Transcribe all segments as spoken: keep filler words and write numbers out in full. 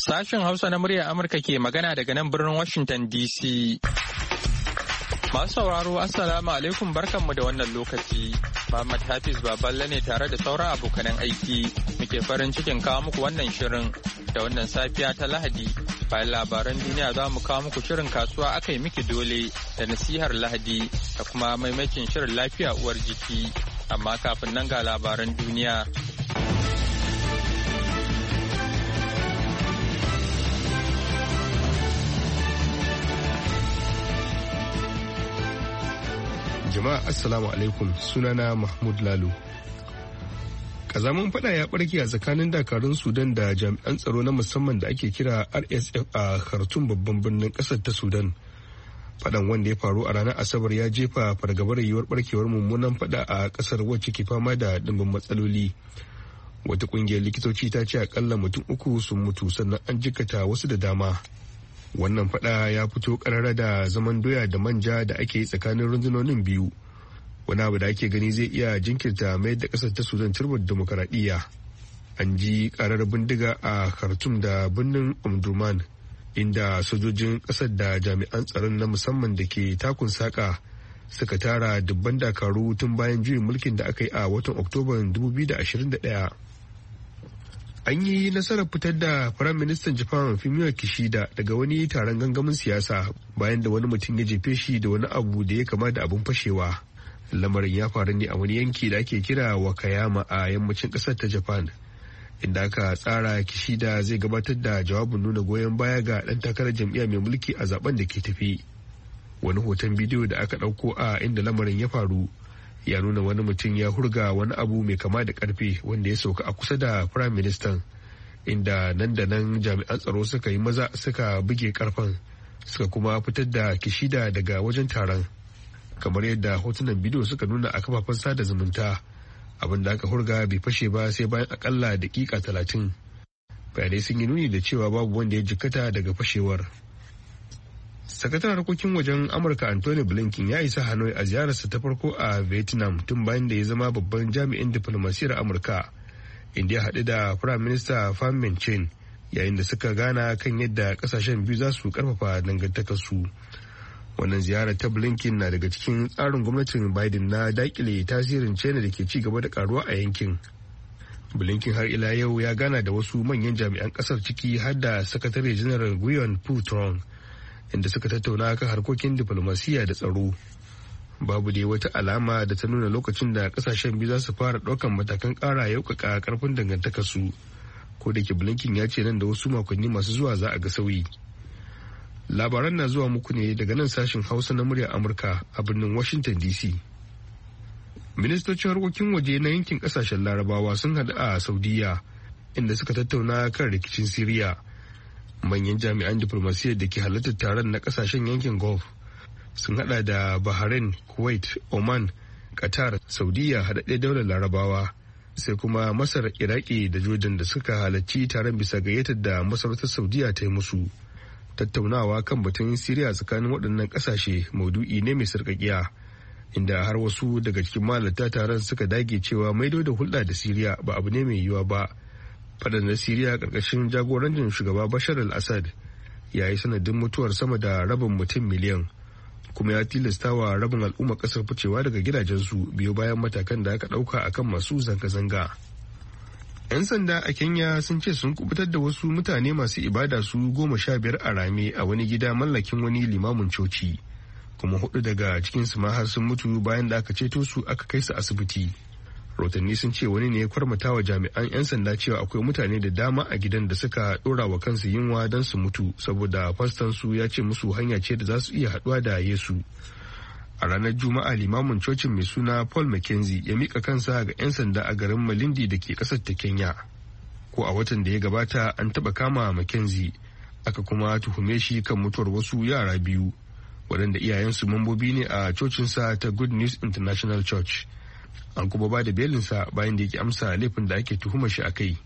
Sashen Hausa na muryar Amurka ke magana daga nan birnin Washington D C. Masu sauraro Assalamu alaikum barkanmu da wannan lokaci. Muhammad Hafiz Baballe ne tare da sauran abokanan aiki. Muke farin cikin kawo muku wannan shirin da wannan safiya ta Lahadi. Bayan labaran duniya za mu kawo muku shirin kasuwa aka yi miki dole da nasihar Lahadi da kuma maimakin shirin lafiya uwar jiki. Amma kafin nan ga labaran duniya. Jama'a assalamu alaikum, sunana Mahmud Lalo. Kazamin fada ya barke a tsakanin dakarun Sudan da jami'an tsaro na musamman da ake kira R S F a Khartoum babban birnin kasar ta Sudan. Fadan wanda ya faru a ranar Asabar ya jefa fargabar yiwuwar barkewar mummunan fada a kasar wacce ke fama da dimbin matsaloli. Wata kungiyar likitoci ta ce akalla mutum uku sun mutu sannan an jikkata wasu da dama. Wannan fada ya fito karara da zaman doya da manja da ake yi tsakanin rundunonin biyu, wani abu da ake gani zai iya jinkirta mayar da kasar ta Sudan turbar demokaradiyya. An ji karar bindiga a Khartoum da birnin Omdurman, inda sojojin kasar da jami'an tsaron na musamman da ke takun saka suka tara dubban dakaru tun bayan juyin mulkin da aka yi a watan Oktoban dubu biyu da ashirin da ɗaya. An yi nasarar fitar da Firayim Ministan Japan Fumio Kishida daga wani taron gangamin siyasa bayan da wani mutum ya jefe shi da wani abu da ya kama da abun fashewa. Lamarin ya faru ne a wani yanki da ake kira Wakayama a yammacin ƙasar ta Japan, inda aka tsara Kishida zai gabatar da jawabin nuna goyon baya ga ɗan takarar jam'iyya mai mulki a zaben da ke tafi. Wani hoton bidiyo da aka ɗauko a inda lamarin ya faru ya nuna wani mutum ya hurga wani abu mai kama da karfe wanda ya sauka a kusa da Prime Minister, inda nan da nan jami'an tsaro suka yi maza suka buge karfen suka kuma fitar da Kishida daga wajen taron, kamar yadda hotunan bidiyo suka nuna a kafafen sada zumunta. Abin da aka hurga bai fashe ba sai bayan akalla dakika talatin. Bayanai sun yi nuni da cewa babu wanda ya jikkata daga fashewar. Sakataren harkokin wajen Amurka Anthony Blinken ya isa Hanoi a ziyararsa ta farko a Vietnam tun bayan da ya zama babban jami'in diplomasiyar Amurka, inda ya haɗu da Prime Minister Pham Minh Chinh yayin da suka gana kan yadda kasashen biyu za su karfafa dangantakarsu. Wannan ziyarar ta Blinken na daga cikin tsarin gwamnatin Biden na dakile tasirin China da ke ci gaba da karuwa a yankin. Blinken har ila yau ya gana da wasu manyan jami'an kasar ciki har da Sakatare General Nguyen Phu Trong, inda suka tattauna kan harkokin diflomasiyya da tsaro. Babu dai wata alama da ta nuna lokacin da kasashen biyu za su fara ɗaukan matakan ƙara yaukaka karfin dangantakarsu, ko da ke Blinken ya ce nan da wasu makonni masu zuwa za a ga sauyi. Labaran na zuwa muku ne daga nan sashen Hausa na muryar Amurka a birnin Washington D C. Ministocin harkokin waje na yankin kasashen Larabawa sun haɗu a Saudiya, inda suka tattauna kan rikicin Siriya. Manyan jami'an diplomasiyyar da ke halartar taron na kasashen yankin Gulf sun hada da Bahrain, Kuwait, Oman, Qatar, Saudiya, haɗaɗɗen daular Larabawa, sai kuma Masar, Iraki da Jordan da suka halarci taron bisa gayyatar da masarautar Saudiya ta yi musu. Tattaunawa kan batun Siriya tsakanin waɗannan ƙasashe maudu'i ne mai sarƙaƙiya, inda har wasu daga cikin mahalarta taron suka dage cewa maido da hulɗa da Siriya ba abu ne mai yiwuwa ba. Faɗan na Siriya ƙarƙashin jagorancin shugaba Bashar al-Assad ya yi sanadin mutuwar sama da rabin mutum miliyan, kuma ya tilasta wa rabin al'ummar ƙasar ficewa daga gidajensu biyo bayan matakan da aka ɗauka akan masu zanga-zanga. 'Yan sanda a Kenya sun ce sun kubutar da wasu mutane masu ibada su goma sha biyar a rame a wani gida mallakin wani limamin coci, kuma hudu daga cikinsu ma har sun mutu bayan da aka ceto su aka kai su asibiti. Rotanni sun ce wani ne ya kwarmata wa jami'an 'yan sanda cewa akwai mutane da dama a gidan da suka dora wa kansu yunwa don su mutu saboda faston su ya ce musu hanya ce da za su iya haduwa da Yesu. A ranar Juma'a limamin cocin mai suna Paul Mackenzie ya mika kansa ga 'yan sanda a garin Malindi da ke kasar ta Kenya. Ko a watan da ya gabata an taba kama Mackenzie, aka kuma tuhume shi kan mutuwar wasu yara biyu waɗanda iyayensu mambobi ne a cocinsa ta Good News International Church. An kuma ba da belinsa bayan da yake amsa laifin da ake tuhumar shi a kai.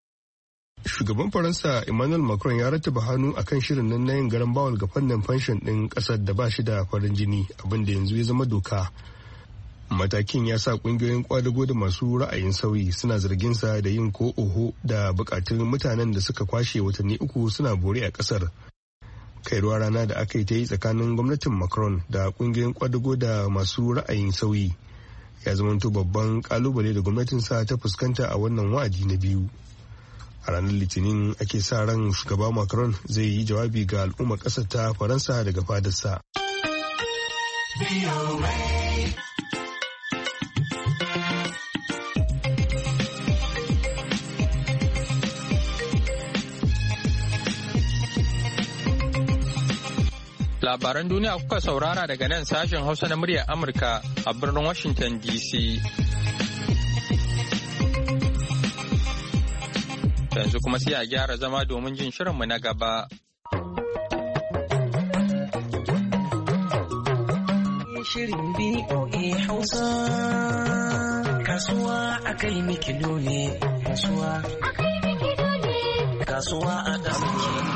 Shugaban Faransa Emmanuel Macron ya rattaba hannu a kan shirin nan na yin garan bawul ga fannin fanshon ɗin ƙasar da ba shi da farin jini, abin da yanzu ya zama doka. Matakin ya sa kungiyoyin kwadago da masu ra'ayin sauyi suna zargin sa da yin ko oho da bukatun mutanen da suka kwashe watanni uku suna bore a kasar. Kai ruwa rana da aka yi ta yi tsakanin gwamnatin Macron da kungiyoyin kwadago da masu ra'ayin sauyi ya zamanto babban kalubale da gwamnatinsa ta fuskanta a wannan wa'adi na biyu. A ranar Litinin ake sa ran shugaba Macron zai yi jawabi ga al'ummar ƙasar ta Faransa daga fadarsa. Labaran duniya kuka saurara daga nan sashen Hausa na muryar Amurka a birnin Washington D C. Yanzu kuma sai a gyara zama domin jin shirinmu na gaba. Shirin B O A Hausa, kasuwa a kai mikilo ne, kasuwa a kai mikilo ne, kasuwa a ƙasashe.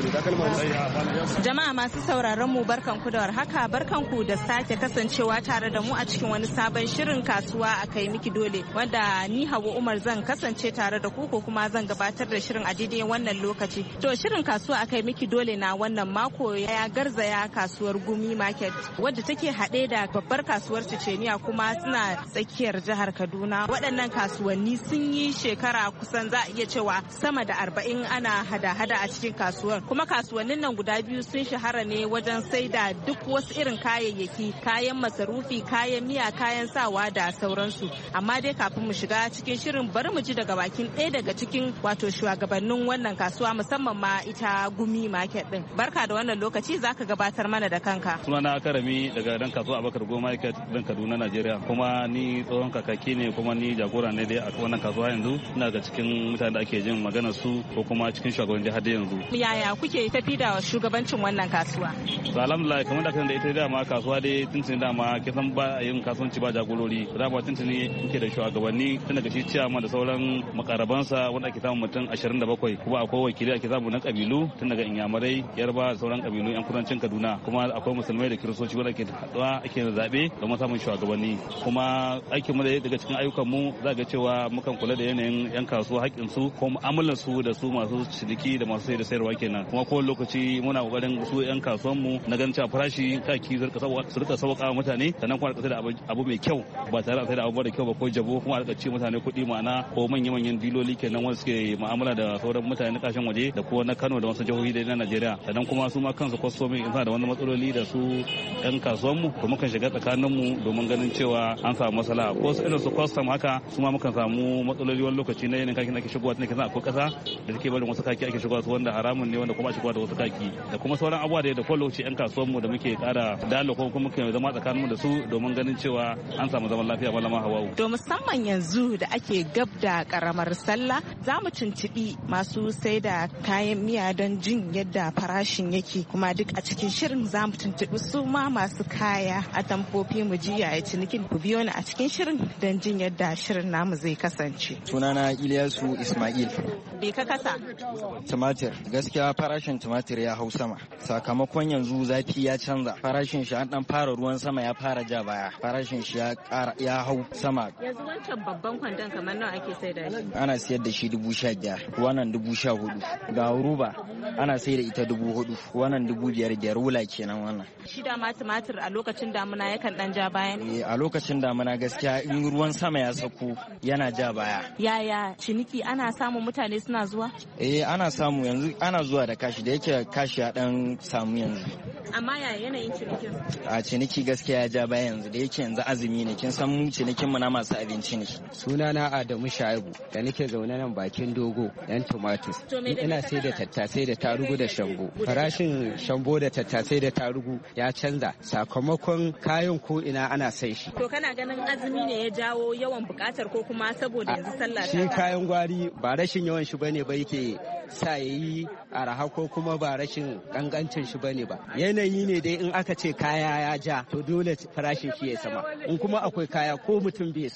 Jama'a masu sauraron mu barkanku da warhaka, barkanku da sake kasancewa tare da mu a cikin wani sabon shirin kasuwa a kai miki dole, wanda ni Hauwa Umar zan kasance tare da ku ko kuma zan gabatar da shirin a daidai wannan lokaci. To shirin kasuwa a kai miki dole na wannan mako ya garzaya kasuwar Gumi Market, wadda take haɗe da babbar kasuwar Ceceniya kuma suna tsakiyar jihar Kaduna. Waɗannan kasuwanni sun yi shekara kusan za a iya cewa sama da arba'in ana hada-hada a cikin kasuwar. Kuma kasuwannin nan guda biyu sun shahara ne wajen saida duk wasu irin kayayyaki, kayan masarufi, kayan miya, kayan sawa da sauransu. Amma dai kafin mu shiga cikin shirin bari mu ji daga bakin ɗaya daga cikin wato shugabannin wannan kasuwa, musamman ma ita Gumi Market din. Barka da wannan lokaci, zaka gabatar mana da kanka. Sunana Karami daga dan kasuwa Abubakar Gumi Market din Kaduna, Najeriya. Kuma ni tsohon kakaki ne kuma ni jagora ne dai a wannan kasuwa yanzu. Ina ga cikin mutanen da ake jin maganar su ko kuma cikin shugaban jihar da yanzu. Yaya kuke tafi da shugabancin wannan kasuwa? Alhamdulillah, kamar da kan da ita dama kasuwa dai tuntuni dama kisan ba yin kasuwanci ba jagorori. Dama tuntuni muke da shugabanni tun daga shi ciyama da sauran makarabansa wanda ake samun mutum ashirin da bakwai, kuma akwai wakilai ake samu na kabilu tun daga Inyamurai, Yarba da sauran kabilu yan kudancin Kaduna, kuma akwai musulmai da kiristoci wanda ake haɗuwa ake da zaɓe domin samun shugabanni. Kuma aikin mu daga cikin ayyukan mu za ga cewa mukan kula da yanayin yan kasuwa, haƙƙin su ko mu'amalar su da su masu ciniki da masu sai da sayarwa kenan. Kuma kowane lokaci muna kokarin su yan kasuwan mu na ganin cewa farashi kaki su rika sauƙa mutane, sannan kuma rika da abu mai kyau ba tare da da abu da kyau ba ko jabo, kuma rika ci mutane kuɗi ma'ana ko manya manyan diloli kenan wanda suke mu'amala da sauran mutane na kashin waje da kuma na Kano da wasu jihohi da na Najeriya. Sannan kuma su ma kansu kwastomi in suna da wani matsaloli da su yan kasuwan mu to mukan shiga tsakanin mu domin ganin cewa an samu matsala. Ko su irin su kwastam haka su ma mukan samu matsaloli wani lokaci na yanayin kakin ake shigowa tun da akwai ƙasa da take barin wasu kaki ake shigowa su wanda haramun ne, wanda kuma shigowa da wasu kaki da kuma sauran abubuwa da kowane lokaci yan kasuwanmu da muke kara dalo ko kuma muke zama tsakaninmu da su domin ganin cewa an samu zaman lafiya malama Hawwa'u. To musamman yanzu da ake gab da karamar sallah, za mu tuntubi masu sai da kayan miya don jin yadda farashin yake, kuma duk a cikin shirin za mu tuntubi su ma masu kaya a tamfofi mu ji yaya cinikin. Ku biyo ni a cikin shirin don jin yadda shirin namu zai kasance. Sunana Ilyasu Ismail. Bai ka kasa? Tumatir. Gaskiya farashin tumatir ya hau sama. Sakamakon yanzu zafi ya canza. Farashin shi an dan fara ruwan sama ya fara ja baya. Farashin shi ya ƙara ya hau sama. Yanzu wancan babban kwandon kamar nawa ake saida shi? Ana sayar da shi dubu sha biyar. Wannan dubu sha hudu. Ga ruba ana sayar da ita dubu hudu. Wannan dubu biyar biyar wula kenan wannan. Shi da ma tumatir a lokacin damuna yakan dan ja baya ne? Eh, a lokacin damuna gaskiya in ruwan sama ya sako yana ja baya. Yaya ciniki, ana samun mutane suna zuwa? Eh, ana samu yanzu, ana zuwa da kashi da yake kashi ya dan samu yanzu. Amma ya yanayin cinikin? A ciniki gaskiya ya ja baya yanzu da yake yanzu azumi ne, kin san mu cinikin mu na masu abinci ne. Sunana Adamu Shaibu da nake zaune nan bakin dogo yan tumatur. Ina sai da tattasai da tarugu da shambo. Farashin shambo da tattasai da tarugu ya canza sakamakon kayan ko ina ana sai shi. To kana ganin azumi ne ya jawo yawan bukatar ko kuma saboda yanzu sallah ta? Shi kayan gwari ba rashin yawan shi bane ba yake sa yayi araha ko kuma ba rashin kangancin shi bane ba. Yanayi ne dai in aka ce kaya ya ja to dole farashin shi ya sama. In kuma akwai kaya ko mutum bai so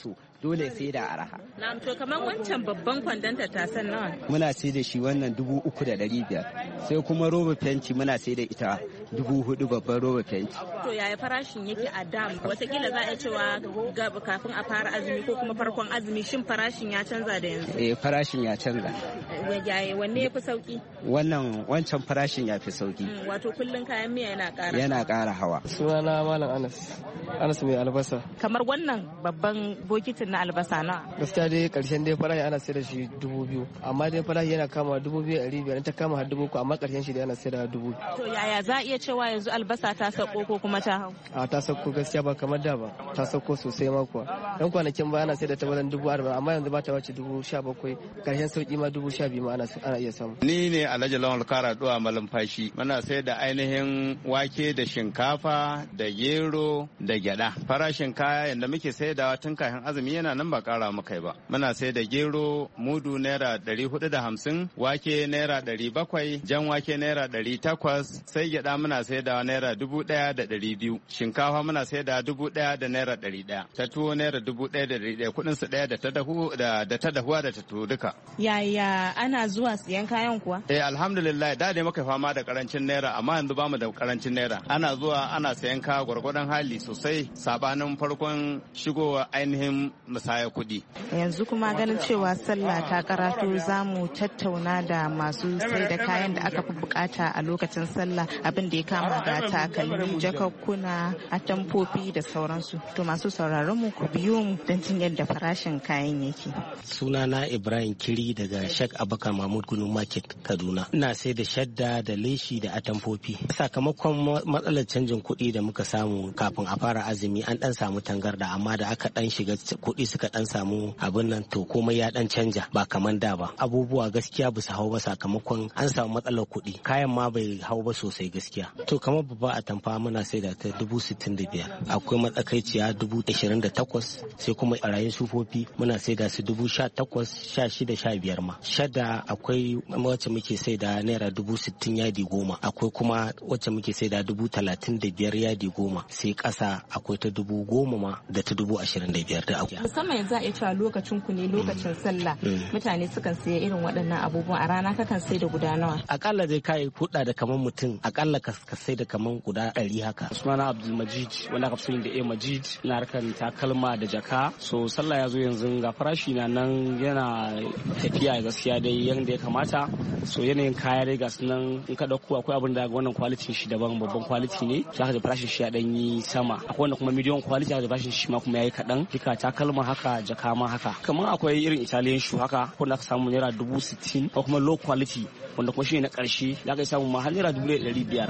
dole sai da araha. Na'am, to kamar wancan babban kwandon tattasan nawa? Muna sai da shi wannan dubu uku da ɗari biyar. Sai kuma roba fenti muna sai da ita dubu hudu babban roba fenti. To yaya farashin yake a dam? Wataƙila za a cewa kafin a fara azumi ko kuma farkon azumi, shin farashin ya canza da yanzu? Eh, farashin ya canza. Yaya wanne ya fi sauki? Wannan wancan farashin ya fi sauki. Wato kullum kayan miya yana ƙara. Yana ƙara hawa. Sunana Malam Anas. Anas mai albasa. Kamar wannan babban bokitin na albasa na? Gaskiya dai karshen dai farashi ana sai da shi dubu biyu, amma dai farashi yana kama dubu biyu ɗari biyar, ta kama har dubu uku, amma karshen shi dai ana sai da dubu biyu. To yaya za a iya cewa yanzu albasa ta sauko ko kuma ta hau? A ta sauko gaskiya ba kamar da ba, ta sauko sosai ma kuwa. Dan kwanakin ba ana sai da ta wajen dubu arba'in, amma yanzu ba ta wace dubu sha bakwai, karshen sauki ma dubu sha biyu ma ana iya samu. Ni ne Alhaji Lawal Karaduwa Malumfashi. Muna sai da ainihin wake da shinkafa da gero da gyada. Farashin kaya yadda muke saidawa tun kafin azumi yana nan ba kara muka ba. Muna sai da gero mudu naira ɗari hudu da hamsin, wake naira ɗari bakwai, jan wake naira ɗari takwas, sai gyada muna saidawa naira dubu ɗaya da ɗari biyu. Shinkafa muna saidawa dubu ɗaya da naira ɗari ɗaya. Ta tuwo naira dubu ɗaya da ɗari ɗaya. Kuɗin su ɗaya da ta dahu da da ta dahuwa da ta tuwo duka. Yaya ana zuwa siyan kayan kuwa? Eh alhamdulillah, da dai muka fama da karancin naira, amma yanzu bamu da karancin naira. Ana zuwa ana sayan kaya gwargwadon hali sosai, sabanin farkon shigowa ainihin musaya kuɗi. Yanzu kuma ganin cewa sallah ta karatu, za mu tattauna da masu sai da kayan da aka fi bukata a lokacin sallah, abin da ya kama da takalmi, jakakkuna, atamfofi da sauransu. To masu sauraron mu ku biyo mu don jin yadda farashin kayan yake. Sunana Ibrahim Kiri daga Sheikh Abubakar Mahmud Gunu Market, Kaduna. Ina sai da shadda da leshi da atamfofi. Sakamakon matsalar canjin kuɗi da muka samu kafin a fara azumi, an dan samu tangarda, amma da aka dan shiga kuɗi suka dan samu abin nan, to komai ya dan canja ba kaman da ba. Abubuwa gaskiya ba su hau ba sakamakon an samu matsalar kuɗi. Kayan ma bai hau ba sosai gaskiya. To kamar babba atamfa muna sai da ta dubu sittin da biyar. Akwai matsakaiciya dubu ashirin da takwas, sai kuma ɓarayin sufofi muna sai da su dubu sha takwas, sha shida, sha biyar ma. Shada akwai wacce muke sai da naira dubu sittin yadi goma. Akwai kuma wacce muke sai da dubu talatin da biyar yadi goma. Sai ƙasa akwai ta dubu goma ma da ta dubu ashirin da biyar da akwai. Musamman yanzu a iya cewa lokacin ku ne lokacin sallah. Mutane sukan siya irin waɗannan abubuwan, a rana kakan sai da guda nawa? Akalla dai kai kuɗa da kaman mutum akalla ka sai da kaman guda ɗari haka. Sunana Abdulmajid, wanda aka fi sani da A Majid, na harkar takalma da jaka. So sallah ya zo yanzu ga farashi na nan yana tafiya gaskiya dai yanda ya kamata. So yanayin kaya dai ga sunan in ka dauko akwai abin da wannan kwalitin shi daban, babban kwaliti ne, za ka da farashin shi ya dan yi sama. Akwai wanda kuma medium quality, za ka da farashin shi ma kuma yayi kaɗan. Kika takalma haka, jaka ma haka. Kamar akwai irin Italian shoe haka, wanda aka samu naira dubu sittin, ko kuma low quality wanda kuma shi ne na ƙarshe, za ka samu ma har naira dubu ɗari biyar.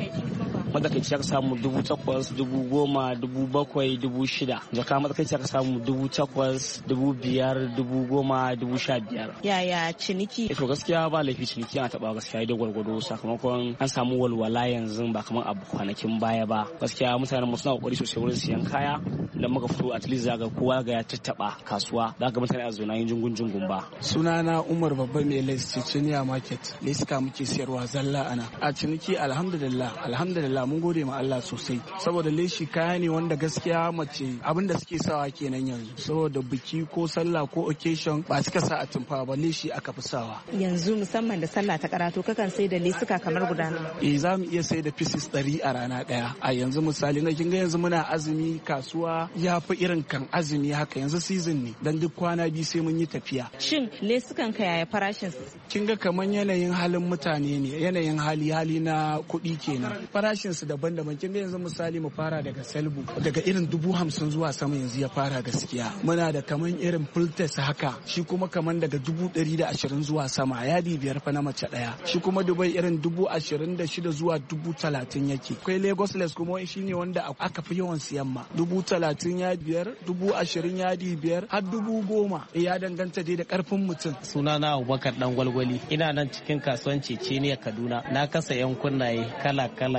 Matsakaici aka samu dubu takwas, dubu goma, dubu bakwai, dubu shida. Jaka matsakaici aka samu dubu takwas, dubu biyar, dubu goma, dubu sha biyar. Yaya ciniki? To gaskiya ba laifi ciniki ana taɓa gaskiya da gwargwado, sakamakon an samu walwala yanzu ba kamar abu kwanakin baya ba. Gaskiya mutanen mu suna kokari sosai wurin siyan kaya, da muka fito at least zaga kowa ga ya tattaba kasuwa, zaga mutane a zona yin jungun jungun ba. Sunana Umar Babba mai Les Ciciniya Market, leska muke siyarwa zalla ana. A ciniki alhamdulillah, alhamdulillah mun gode ma Allah sosai, saboda leshi kaya ne wanda gaskiya mace abin da suke sawa kenan yanzu, saboda biki ko sallah ko occasion ba suka sa a tumfa ba, leshi aka fi sawa. Yanzu musamman da sallah ta karatu kakan sai da lesuka kamar guda nawa? Eh za mu iya sai da pieces ɗari a rana ɗaya. A yanzu misali na kin ga yanzu muna azumi, kasuwa ya fi irin kan azumi haka, yanzu season ne, dan duk kwana biyu sai mun yi tafiya. Shin lesukan ka yaya farashin su? Kin ga kaman yanayin halin mutane ne, yanayin hali hali na kuɗi kenan. Farashin su daban-daban. Kin ga yanzu misali mu fara daga Selbu, daga irin dubu hamsin zuwa sama yanzu ya fara gaskiya. Muna da kaman irin Fultes haka, shi kuma kaman daga dubu ɗari da ashirin zuwa sama, yadi biyar fa na mace ɗaya. Shi kuma Dubai irin dubu ashirin da shida zuwa dubu talatin yake. Akwai Lagos Les kuma shi ne wanda aka fi yawan siyan ma. Dubu talatin ya biyar, dubu ashirin yadi biyar, har dubu goma. Ya danganta dai da karfin mutum. Sunana Abubakar Dan Gwalgwali. Ina nan cikin kasuwan Ceceniya Kaduna. Na kasa yan kunnaye kala-kala ga sunan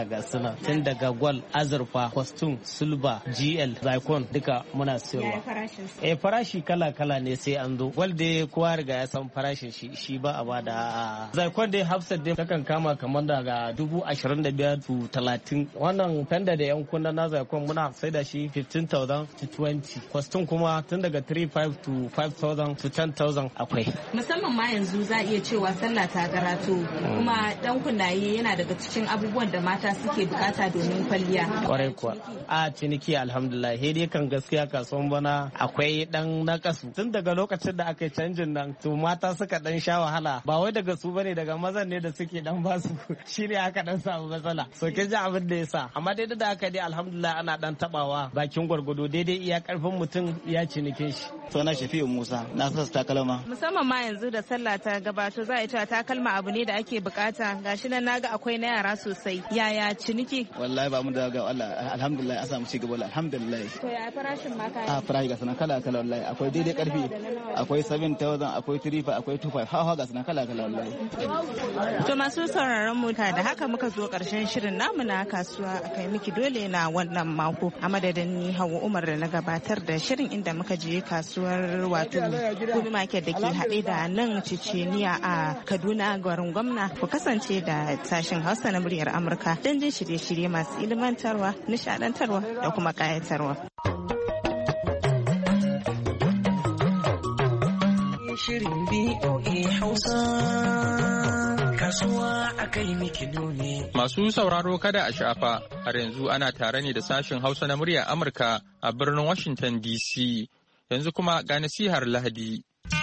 mana tun daga gwal, azurfa, kwastum, silba, gl, zaikon duka muna siyarwa. eh farashi kala kala ne sai an zo. Gwal dai kowa riga ya san farashin shi shi ba a bada. Zaikon dai hafsat dai takan kama kamar daga dubu ashirin da biyar to talatin. Wannan fenda da yan kunna na zaikon muna sai da shi fifteen thousand to twenty. Kwastum kuma tun daga three five to five thousand to ten thousand akwai. Musamman ma yanzu za a iya cewa sallah ta karatu kuma dan kunnaye yana daga cikin abubuwan da mata suke bukata domin kwalliya. Kwarai kuwa. A ciniki alhamdulillah he dai kan gaskiya kasuwan bana akwai dan nakasu tun daga lokacin da aka yi canjin nan to mata suka dan sha wahala ba wai daga su bane daga mazan ne da suke dan basu shine aka dan samu matsala. So kin ji abin da yasa amma dai da aka dai alhamdulillah ana dan tabawa bakin gwargwado daidai iya karfin mutum ya cinikin shi. Suna Shafi'u Musa na sa takalma. Musamman ma yanzu da sallah ta gabato za a ta takalma abu ne da ake bukata gashi nan naga akwai na yara sosai. Yaya ciniki? Wallahi ba mu da ga Allah alhamdulillah a samu cigaba alhamdulillah. To ya farashin ma kai? A farashi ga sanan kala kala wallahi akwai daidai karfi akwai seven thousand akwai three five akwai two five hawa ga sanan kala kala wallahi. To masu sauraron mu da haka muka zo karshen shirin namu na kasuwa akai miki dole na wannan mako a madadin ni Hauwa Umar da na gabatar da shirin inda muka je kasuwar wato Gumi Market da ke haɗe da nan Ceceniya a Kaduna garin gwamna. Ku kasance da sashen Hausa na muryar Amurka don jin shirye-shirye masu ilmantarwa, nishadantarwa da kuma kayatarwa. Shirin B O A Hausa kasuwa akai miki dole. Masu sauraro kada a shafa har yanzu ana tare ne da sashen Hausa na muryar Amurka a birnin Washington D C. Yanzu kuma ga nasihar Lahadi.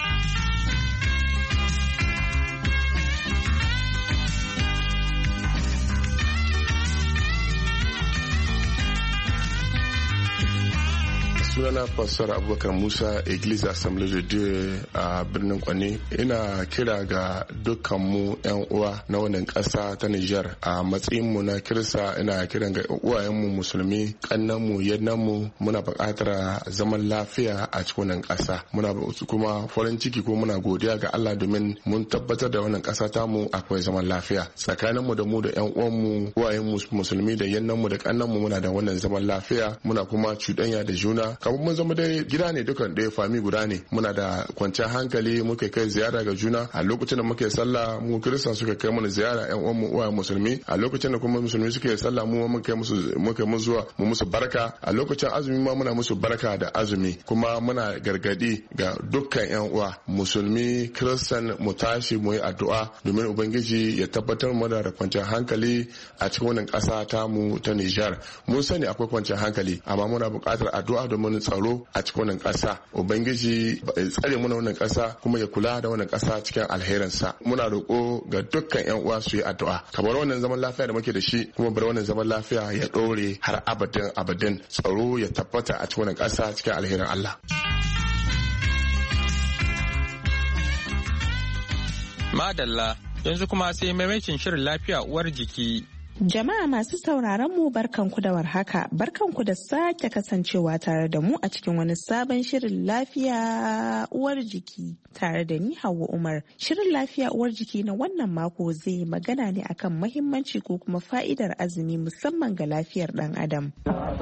sunana pastor abubakar musa Église Assemblée de Dieu a birnin Kwanne. Ina kira ga dukkanmu yan uwa na wannan ƙasa ta Nijar a matsayinmu na kirista. Ina kiran ga uwayenmu musulmi, kannanmu, yannanmu, muna buƙatar zaman lafiya a cikin wannan ƙasa. Muna kuma farin ciki ko muna godiya ga Allah domin mun tabbatar da wannan ƙasa tamu akwai zaman lafiya tsakaninmu da mu da yan uwanmu, uwayenmu musulmi da yannanmu da kannanmu. Muna da wannan zaman lafiya, muna kuma cuɗanya da juna kamar mun zama dai gida ne dukan ɗaya fami guda ne. Muna da kwanciyar hankali, muke kai ziyara ga juna a lokacin da muke sallah. Mu kiristan suka kai mana ziyara yan uwan mu uwa musulmi, a lokacin da kuma musulmi suke sallah mu mun kai musu muke mu zuwa mu musu barka. A lokacin azumi ma muna musu barka da azumi. Kuma muna gargadi ga dukkan yan uwa musulmi, kiristan, mu tashi mu yi addu'a domin ubangiji ya tabbatar mana da kwanciyar hankali a cikin wannan ƙasa ta mu ta Nijar. Mun sani akwai kwanciyar hankali amma muna buƙatar addu'a domin tsaro a cikin wannan ƙasa. Ubangiji ya tsare mana wannan ƙasa kuma ya kula da wannan ƙasa cikin alherinsa. Muna roƙo ga dukkan yan uwa su yi addu'a kamar wannan zaman lafiya da muke da shi, kuma bar wannan zaman lafiya ya ɗore har abadan abadan. Tsaro ya tabbata a cikin wannan ƙasa cikin alherin Allah. Madalla, yanzu kuma sai maimacin shirin lafiya uwar jiki. Jama'a masu sauraron mu barkanku da warhaka, barkanku da sake kasancewa tare da mu a cikin wani sabon shirin lafiya uwar jiki tare da ni Hauwa Umar. Shirin lafiya uwar jiki na wannan mako zai magana ne akan mahimmanci ko kuma fa'idar azumi musamman ga lafiyar ɗan adam.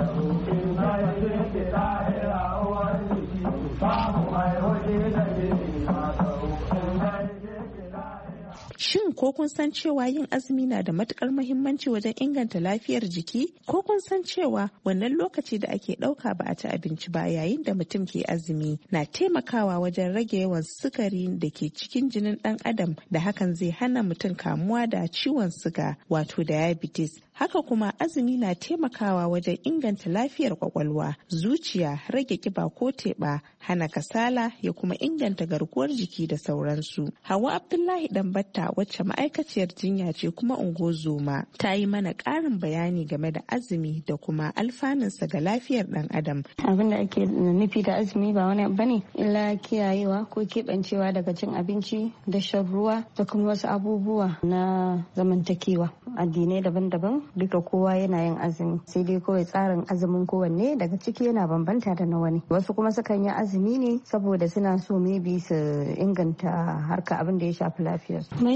Shin ko kun san cewa yin azumi na da matukar muhimmanci wajen inganta lafiyar jiki? Ko kun san cewa wannan lokaci da ake ɗauka ba a ci abinci ba yayin da mutum ke azumi na taimakawa wajen rage yawan sukari da ke cikin jinin ɗan adam, da hakan zai hana mutum kamuwa da ciwon suga wato diabetes. Haka kuma azumi na taimakawa wajen inganta lafiyar kwakwalwa, zuciya, rage kiba ko teɓa, hana kasala ya kuma inganta garkuwar jiki da sauransu. Hawa Abdullahi Dambatta wacce ma'aikaciyar jinya ce kuma ungozoma ta yi mana ƙarin bayani game da azumi da kuma alfanunsa ga lafiyar ɗan adam. Abin da ake nufi da azumi ba wani bane illa kiyayewa ko keɓancewa daga cin abinci da shan ruwa da kuma wasu abubuwa na zamantakewa. Addinai daban-daban duka kowa yana yin azumi, sai dai kawai tsarin azumin kowanne daga ciki yana bambanta da na wani. Wasu kuma sukan yi azumi ne saboda suna so maybe su inganta harka abin da ya shafi lafiyar. Muhimmancin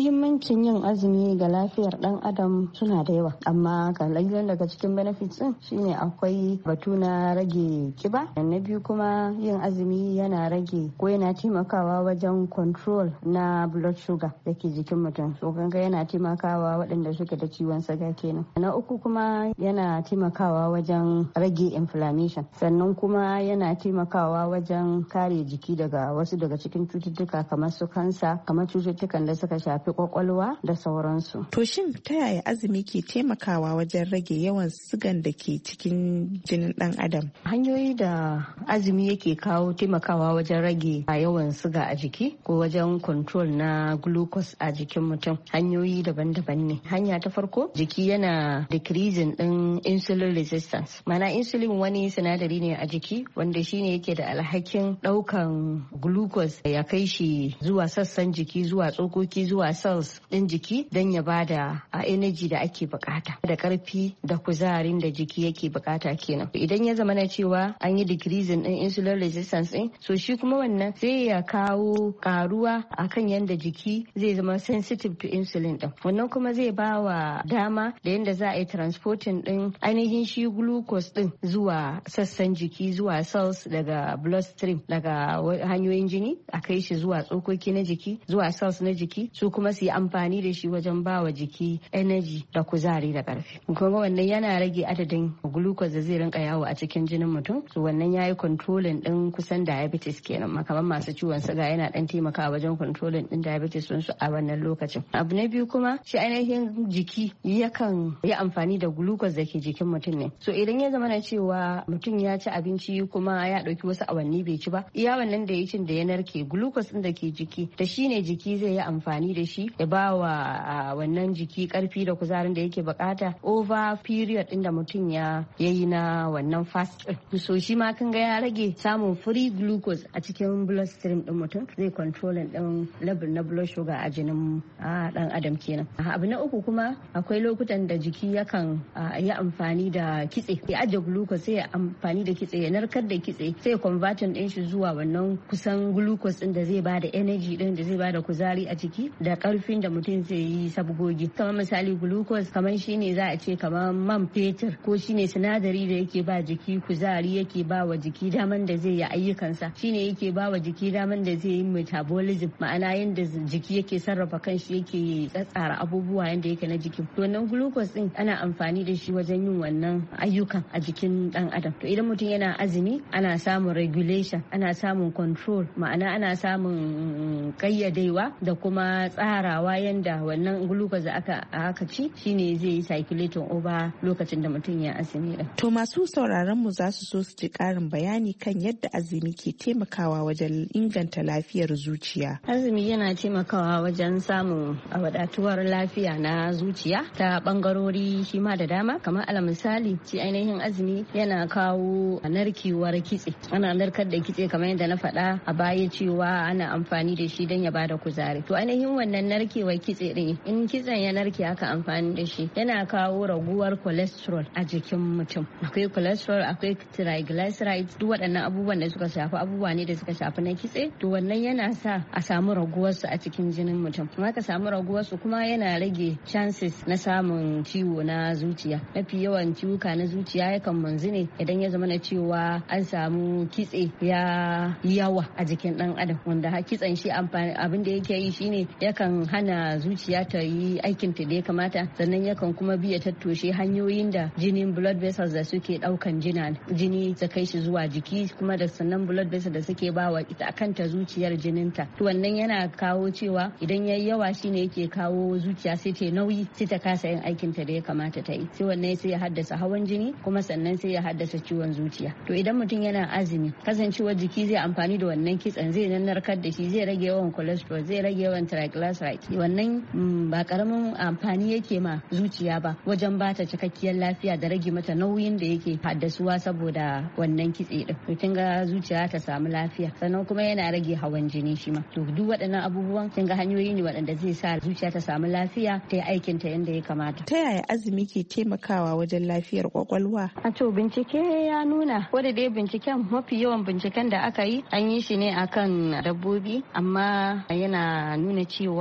Muhimmancin yin azumi ga lafiyar dan adam suna da yawa, amma kalilan daga cikin benefits din shine akwai batu na rage kiba. Na biyu kuma yin azumi yana rage ko yana taimakawa wajen control na blood sugar da ke jikin mutum, so ganga yana taimakawa waɗanda suke da ciwon suga kenan. Na uku kuma yana taimakawa wajen rage inflammation, sannan kuma yana taimakawa wajen kare jiki daga wasu daga cikin cututtuka kamar su kansa, kamar cututtukan da suka shafi kwakwalwa da sauransu. To shin ta yaya azumi ke taimakawa wajen rage yawan sugan da ke cikin jinin dan adam? Hanyoyi da azumi yake kawo taimakawa wajen rage yawan suga a jiki ko wajen control na glucose a jikin mutum, hanyoyi daban-daban ne. Hanya ta farko, jiki yana decreasing din insulin resistance. Mana insulin wani sinadari ne a jiki wanda shine yake da alhakin daukan glucose ya kai shi zuwa sassan jiki, zuwa tsokoki, zuwa cells din jiki don ya bada a energy da ake bukata da karfi da kuzarin da jiki yake bukata kenan. Idan ya zama na cewa an yi decreasing din insulin resistance din, so shi kuma wannan sai ya kawo karuwa akan yanda jiki zai zama sensitive to insulin din. Wannan kuma zai ba wa dama da yanda za a yi transporting din ainihin shi glucose din zuwa sassan jiki, zuwa cells daga bloodstream, daga hanyoyin jini a kai shi zuwa tsokoki na jiki, zuwa cells na jiki, su kuma su yi amfani da shi wajen ba wa jiki energy da kuzari da karfi. Kuma wannan yana rage adadin glucose da zai rinka yawo a cikin jinin mutum, so wannan yayi controlling din kusan diabetes kenan. Kamar masu ciwon suga yana dan taimakawa wajen controlling din diabetes sun su a wannan lokacin. Abu na biyu kuma shi ainihin jiki yakan yi amfani da glucose da ke jikin mutum ne. So idan ya zama na cewa mutum ya ci abinci kuma ya dauki wasu awanni bai ci ba, iya wannan da ya cin da ya narke glucose din da ke jiki da shi ne jiki zai yi amfani da shi ya ba wa wannan jiki karfi da kuzarin da yake bukata over period din da mutum ya yayi na wannan fast. So shi ma kan ga ya rage samun free glucose a cikin bloodstream din mutum, zai controlling din level na blood sugar a jinin dan adam kenan. Abu na uku kuma akwai lokutan da jiki yakan yi amfani da kitse, ya ajiye glucose sai ya amfani da kitse, ya narkar da kitse sai converting din shi zuwa wannan kusan glucose din da zai bada energy din da zai bada kuzari a jiki da karfin da mutum zai yi sabgogi. Kamar misali glucose kamar shine za a ce kamar man fetur, ko shine sinadari da yake ba jiki kuzari, yake ba wa jiki daman da zai yi ayyukansa, shine yake ba wa jiki daman da zai yi metabolism, ma'ana yanda jiki yake sarrafa kanshi, yake tsatsara abubuwa yanda yake na jiki. To wannan glucose din ana amfani da shi wajen yin wannan ayyukan a jikin dan adam. To idan mutum yana azumi ana samun regulation, ana samun control, ma'ana ana samun kayyadewa da kuma tsarawa yanda wannan glucose da aka aka ci shine zai yi circulating over lokacin da mutum ya azumi din. To masu sauraron mu za su so su ji karin bayani kan yadda azumi ke taimakawa wajen inganta lafiyar zuciya. Azumi yana taimakawa wajen samun wadatuwar lafiya na zuciya ta bangarori shi ma da dama. Kamar alal misali, shi ainihin azumi yana kawo narkewar kitse, ana narkar da kitse kamar yadda na faɗa a baya cewa ana amfani da shi don ya bada kuzari. To ainihin wannan narkewar kitse din, in kitsen ya narke aka amfani da shi, yana kawo raguwar cholesterol a jikin mutum. Akwai cholesterol, akwai triglycerides, duk waɗannan abubuwan da suka shafi abubuwa ne da suka shafi na kitse. To wannan yana sa a samu raguwar su a cikin jinin mutum. Kuma ka samu raguwar su kuma yana rage chances na samun ciwo na zuciya. Mafi yawan ciwuka na zuciya yakan manzu ne idan ya zama na cewa an samu kitse ya yawa a jikin dan adam, wanda kitsen shi amfani abin da yake yi shine yakan hana zuciya ta yi aikin ta da ya kamata, sannan yakan kuma biya tattoshe hanyoyin da jinin blood vessels da suke daukan jina jini ta kai shi zuwa jiki, kuma da sannan blood vessels da suke bawa ita kanta zuciyar jininta. To wannan yana kawo cewa idan yayi yawa shine yake kawo zuciya sai ta nauyi, sai ta kasa yin aikin ta da ya kamata ta yi, sai wannan sai ya haddasa hawan jini, kuma sannan sai ya haddasa ciwon zuciya. To idan mutum yana azumi, kasancewar jiki zai amfani da wannan kitsen, zai narkar da shi, zai rage yawan cholesterol, zai rage yawan triglycerides. Wannan ba karamin amfani yake ma zuciya ba wajen bata cikakkiyar lafiya da rage mata nauyin da yake haddasuwa saboda wannan kitse din. To kin ga zuciya ta samu lafiya, sannan kuma yana rage hawan jini shi ma. To duk waɗannan abubuwan kin ga hanyoyi ne waɗanda zai sa zuciya ta samu lafiya, ta yi aikin ta yadda ya kamata. Ta yaya azumi ke taimakawa wajen lafiyar kwakwalwa? A to bincike ya nuna, ko da dai binciken mafi yawan binciken da aka yi an yi shi ne akan dabbobi, amma yana nuna cewa azumi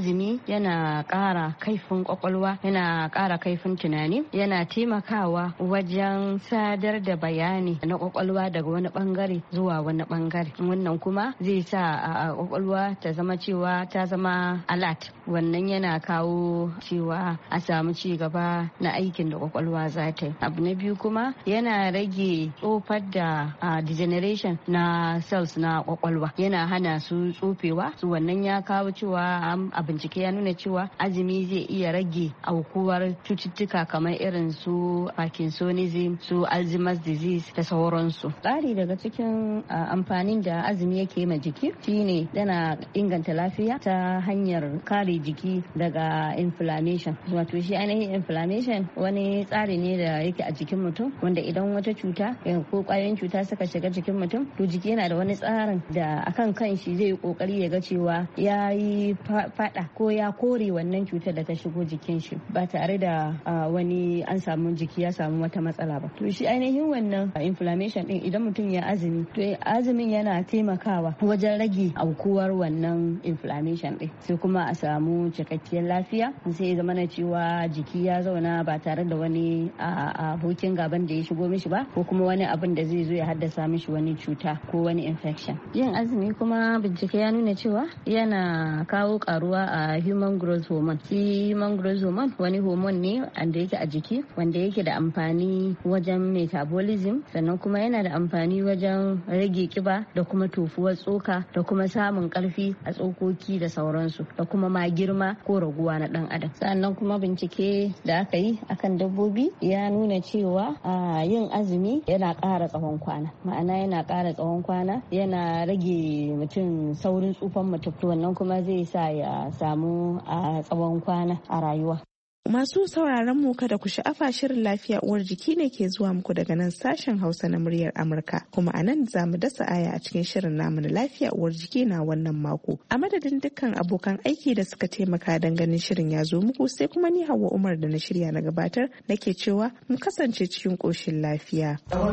azumi yana ƙara kaifin kwakwalwa, yana ƙara kaifin tunani, yana taimakawa wajen sadar da bayani na kwakwalwa daga wani bangare zuwa wani bangare. Wannan kuma zai sa a kwakwalwa ta zama cewa ta zama alert. Wannan yana kawo cewa a samu ci gaba na aikin da kwakwalwa za ta yi. Abu na biyu kuma yana rage tsofar da degeneration na cells na kwakwalwa, yana hana su tsofewa. Su wannan ya kawo cewa a bincike ya nuna cewa azumi zai iya rage aukuwar cututtuka kamar irin su Parkinsonism, su Alzheimer's disease da sauransu. Tsari daga cikin amfanin da azumi yake ma jiki shine yana inganta lafiya ta hanyar kare jiki daga inflammation. Wato shi ainihin inflammation wani tsari ne da yake a jikin mutum wanda idan wata cuta ko kwayoyin cuta suka shiga jikin mutum, to jiki yana da wani tsarin da akan kan shi zai yi kokari ya ga cewa ya yi fada ko ya kore wannan cutar da ta shigo jikin shi ba tare da wani an samu jiki ya samu wata matsala ba. To shi ainihin wannan inflammation din idan mutum ya azumi, to azumin yana taimakawa wajen rage aukuwar wannan inflammation din, sai kuma a samu cikakkiyar lafiya, sai zama na cewa jiki ya zauna ba tare da wani abokin gaban da ya shigo mishi ba ko kuma wani abin da zai zo ya haddasa mishi wani cuta ko wani infection. Yin azumi kuma bincike ya nuna cewa yana kawo karuwa a human growth hormone. Shi human growth hormone wani hormone ne wanda yake a jiki wanda yake da amfani wajen metabolism, sannan kuma yana da amfani wajen rage kiba da kuma tofuwar tsoka da kuma samun karfi a tsokoki da sauransu da kuma ma girma ko raguwa na dan adam. Sannan kuma bincike da aka yi akan dabbobi ya nuna cewa a yin azumi yana ƙara tsawon kwana, ma'ana yana ƙara tsawon kwana, yana rage mutum saurin tsufan mutum, wannan kuma zai sa ya samu a tsawon kwana a rayuwa. Masu sauraron mu kada ku sha'afa, shirin lafiya uwar jiki ne ke zuwa muku daga nan sashen Hausa na muryar Amurka, kuma a nan za mu dasa aya a cikin shirin namu na lafiya uwar jiki na wannan mako. A madadin dukkan abokan aiki da suka taimaka don ganin shirin ya zo muku, sai kuma ni Hauwa Umar da na shirya na gabatar nake cewa mu kasance cikin koshin lafiya.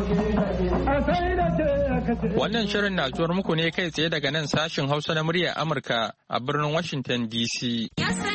Wannan shirin na zuwar muku ne kai tsaye daga nan sashen Hausa na muryar Amurka a birnin Washington D C.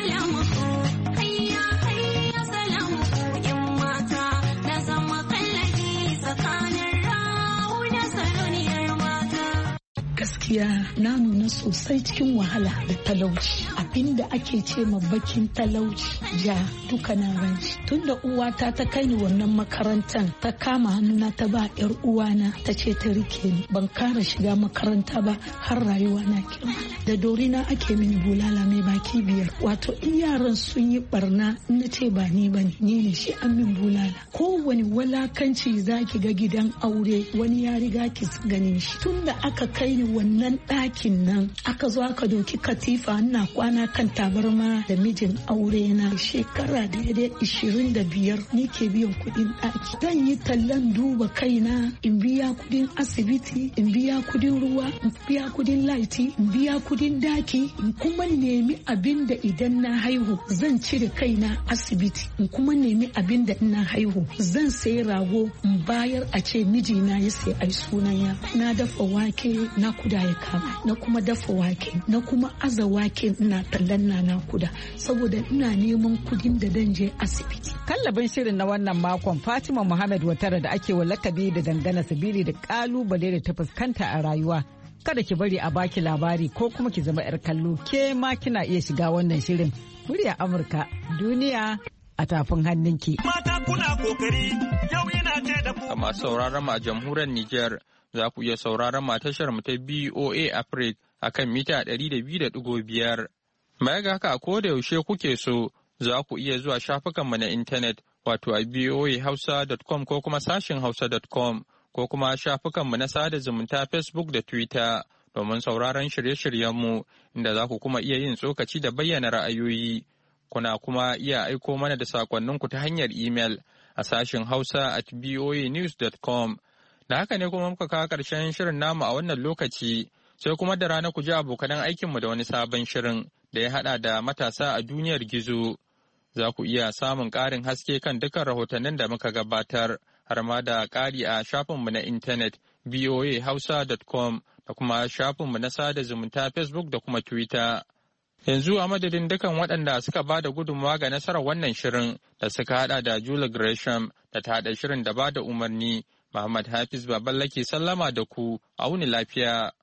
gaskiya na nuna sosai cikin wahala da talauci, abinda ake ce ma bakin talauci ja duka na ranci. Tunda uwata ta kai ni wannan makarantar, ta kama hannuna ta ba yar uwana ta ce ta rike ni, ban kara shiga makaranta ba har rayuwa na girma. Da dorina ake mini bulala mai baki biyar, wato in yaran sun yi barna na ce ba ni bane ni ne shi an min bulala. Kowane walakanci zaki ga gidan aure wani ya riga ki ganin shi. Tunda aka kai ni wannan ɗakin nan aka zo aka doki katifa ina kwana kan tabarma da mijin aure na shekara daidai ishirin da biyar ni ke biyan kuɗin ɗaki. Zan yi tallan duba kaina, in biya kuɗin asibiti, in biya kuɗin ruwa, in biya kuɗin laiti, in biya kuɗin daki, in kuma nemi abin da idan na haihu zan cire kaina asibiti, in kuma nemi abin da ina haihu zan sayi rago in bayar a ce mijina ya sai ai sunan ya. Na dafa wake na kuda ya kama, na kuma dafa wake, na kuma aza wake ina tallan na na kuda saboda ina neman kudin da dan je asibiti. Kallabin shirin na wannan makon Fatima Muhammad Watara da ake wa lakabi da dangana sabili da kalubale da ta fuskanta a rayuwa. Kada ki bari a baki labari ko kuma ki zama 'yar kallo, ke ma kina iya shiga wannan shirin. Murya Amurka, duniya a tafin hannunki. Mata kuna kokari, yau ina ce da ku. Masu sauraron mu a jamhuriyar Nijar za ku iya sauraron mu a tashar mu ta B O A Africa akan mita ɗari da biyu da ɗigo biyar. Baya ga haka, ko da yaushe kuke so za ku iya zuwa shafukanmu na intanet wato a b o a hausa dot com ko kuma sashin hausa dot com ko kuma shafukanmu na sada zumunta Facebook da Twitter domin sauraron shirye-shiryenmu inda za ku kuma iya yin tsokaci da bayyana ra'ayoyi. Kuna kuma iya aiko mana da sakonninku ta hanyar email a sashin hausa at b o a news dot com. Da haka ne kuma muka kawo ƙarshen shirin namu a wannan lokaci, sai kuma da rana ku ji abokanan aikinmu da wani sabon shirin da ya haɗa da matasa a duniyar gizo. Za ku iya samun ƙarin haske kan dukkan rahotannin da muka gabatar, har ma da ƙari a shafinmu na intanet b o a hausa dot com da kuma shafinmu na sada zumunta Facebook da kuma Twitter. Yanzu a madadin dukan waɗanda suka ba da gudunmawa ga nasarar wannan shirin da suka hada da Julie Gresham da ta haɗa shirin da ba da umarni, Muhammad Hafiz Baballa ke sallama da ku, a wuni lafiya.